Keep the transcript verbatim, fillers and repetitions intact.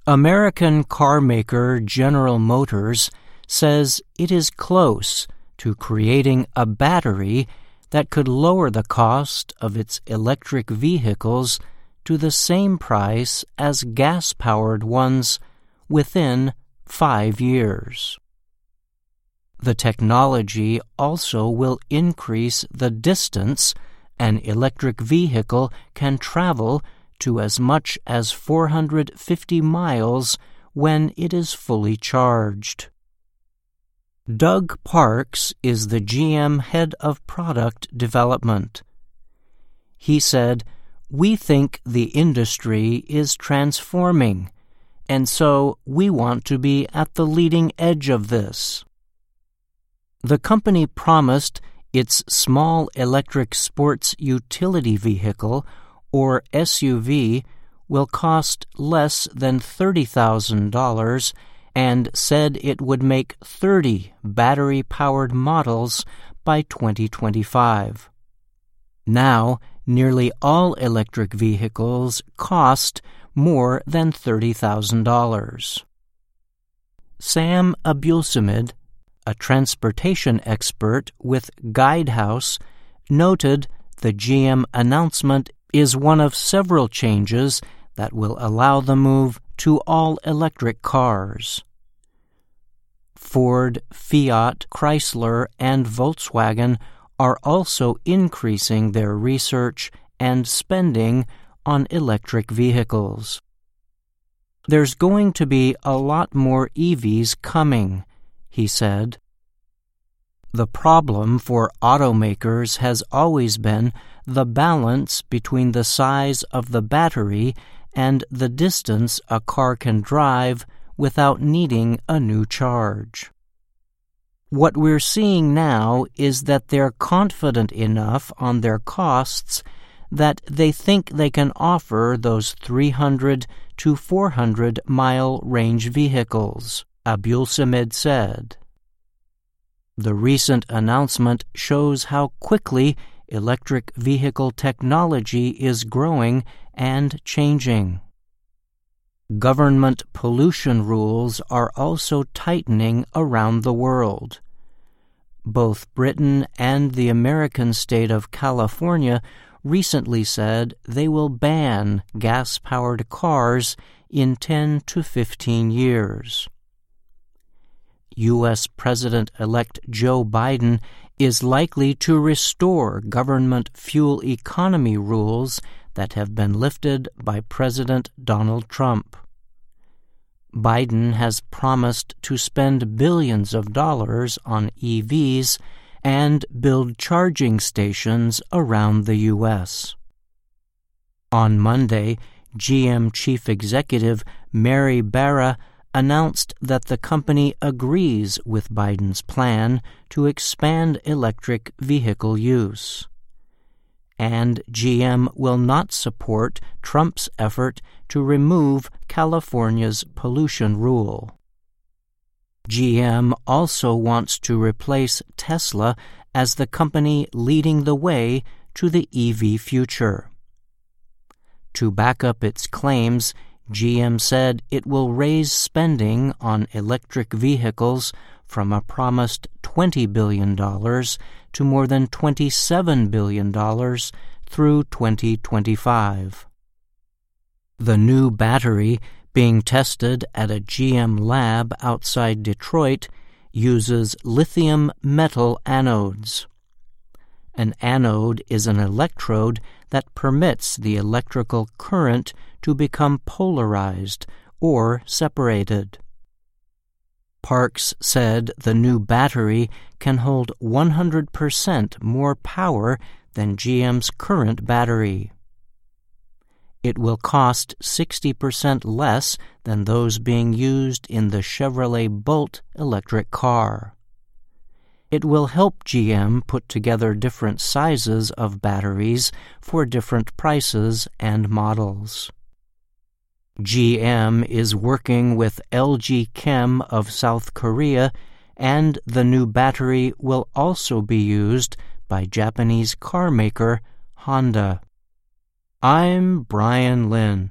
American car maker General Motors says it is close to creating a battery that could lower the cost of its electric vehicles to the same price as gas-powered ones within five years. The technology also will increase the distance an electric vehicle can travel to as much as four hundred fifty miles when it is fully charged. Doug Parks is the G M head of product development. He said, "We think the industry is transforming, and so we want to be at the leading edge of this." The company promised its small electric sports utility vehicle, or S U V, will cost less than thirty thousand dollars and said it would make thirty battery-powered models by twenty twenty-five. Now, nearly all electric vehicles cost more than thirty thousand dollars. Sam Abulsamid, a transportation expert with Guidehouse, noted the G M announcement is one of several changes that will allow the move to all-electric cars. Ford, Fiat, Chrysler, and Volkswagen are also increasing their research and spending on electric vehicles. There's going to be a lot more E Vs coming, he said. The problem for automakers has always been the balance between the size of the battery and the distance a car can drive without needing a new charge. What we're seeing now is that they're confident enough on their costs that they think they can offer those three hundred to four hundred mile range vehicles, Abulsamid said. The recent announcement shows how quickly electric vehicle technology is growing and changing. Government pollution rules are also tightening around the world. Both Britain and the American state of California recently said they will ban gas-powered cars in ten to fifteen years. U S President-elect Joe Biden is likely to restore government fuel economy rules that have been lifted by President Donald Trump. Biden has promised to spend billions of dollars on E Vs and build charging stations around the U S. On Monday, G M Chief Executive Mary Barra announced that the company agrees with Biden's plan to expand electric vehicle use. And G M will not support Trump's effort to remove California's pollution rule. G M also wants to replace Tesla as the company leading the way to the E V future. To back up its claims, G M said it will raise spending on electric vehicles from a promised twenty billion dollars to more than twenty-seven billion dollars through twenty twenty-five. The new battery, being tested at a G M lab outside Detroit, uses lithium metal anodes. An anode is an electrode that permits the electrical current to become polarized or separated. Parks said the new battery can hold one hundred percent more power than G M's current battery. It will cost sixty percent less than those being used in the Chevrolet Bolt electric car. It will help G M put together different sizes of batteries for different prices and models. G M is working with L G Chem of South Korea, and the new battery will also be used by Japanese car maker Honda. I'm Brian Lynn.